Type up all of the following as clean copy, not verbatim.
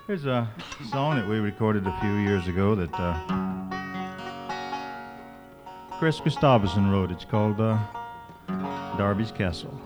Here's a song that we recorded a few years ago that Chris Gustavson wrote. It's called Darby's Castle.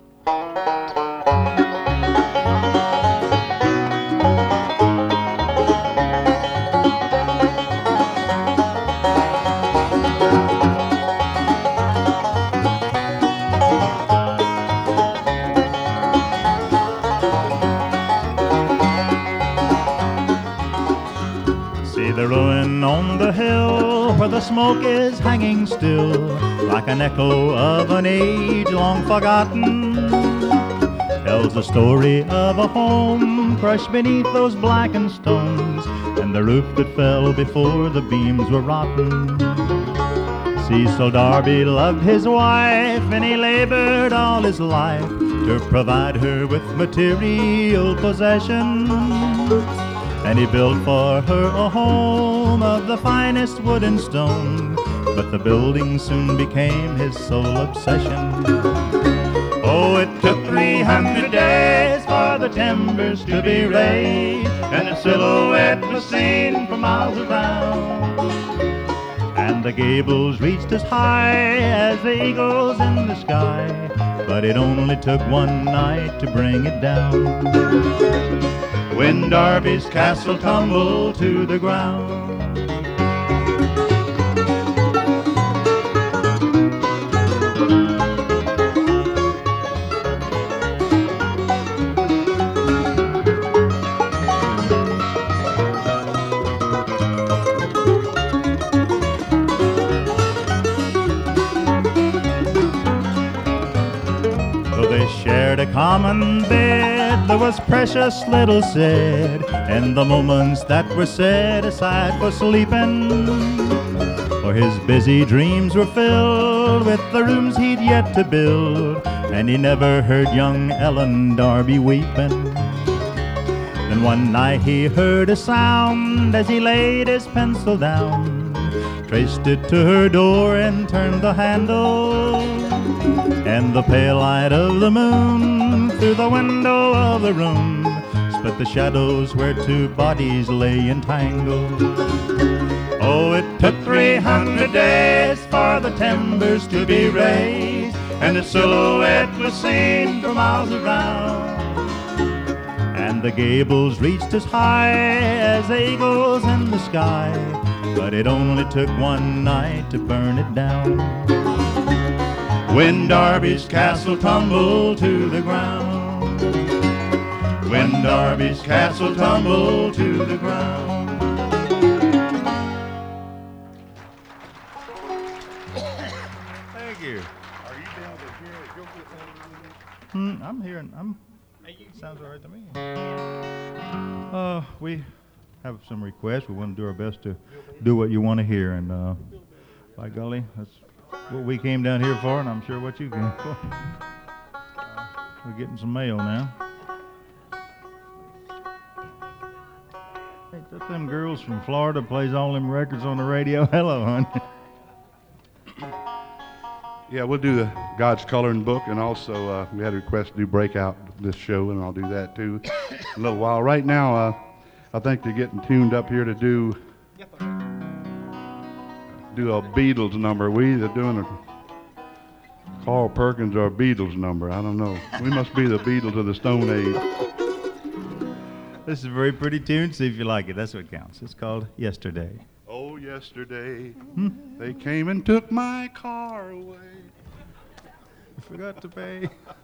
The ruin on the hill where the smoke is hanging still, like an echo of an age long forgotten, tells the story of a home crushed beneath those blackened stones, and the roof that fell before the beams were rotten. Cecil Darby loved his wife, and he labored all his life to provide her with material possessions. And he built for her a home of the finest wood and stone, but the building soon became his sole obsession. Oh, it took 300 days for the timbers to be raised, and the silhouette was seen for miles around. And the gables reached as high as the eagles in the sky, but it only took one night to bring it down. When Darby's castle tumbled to the ground. Though they shared a common bed, there was precious little said in the moments that were set aside for sleeping, for his busy dreams were filled with the rooms he'd yet to build, and he never heard young Ellen Darby weeping. Then one night he heard a sound as he laid his pencil down, traced it to her door and turned the handle, and the pale light of the moon through the window of the room split the shadows where two bodies lay entangled. Oh, it took 300 days for the timbers to be raised, and the silhouette was seen for miles around. And the gables reached as high as the eagles in the sky, but it only took one night to burn it down. When Darby's castle tumbled to the ground. When Darby's castle tumbled to the ground. Thank you. Are you down to here? You'll get I'm hearing. Sounds all right to me. We have some requests. We want to do our best to do what you want to hear, and by golly, that's what we came down here for, and I'm sure what you came for. We're getting some mail now. Ain't that them girls from Florida plays all them records on the radio? Hello, honey. Yeah, we'll do the God's Coloring Book, and also we had a request to do Breakout this show, and I'll do that too in a little while. Right now, I think they're getting tuned up here to do a Beatles number. We either doing a Carl Perkins or a Beatles number. I don't know. We must be the Beatles of the Stone Age. This is a very pretty tune. See if you like it. That's what counts. It's called Yesterday. Oh, yesterday, they came and took my car away. You forgot to pay.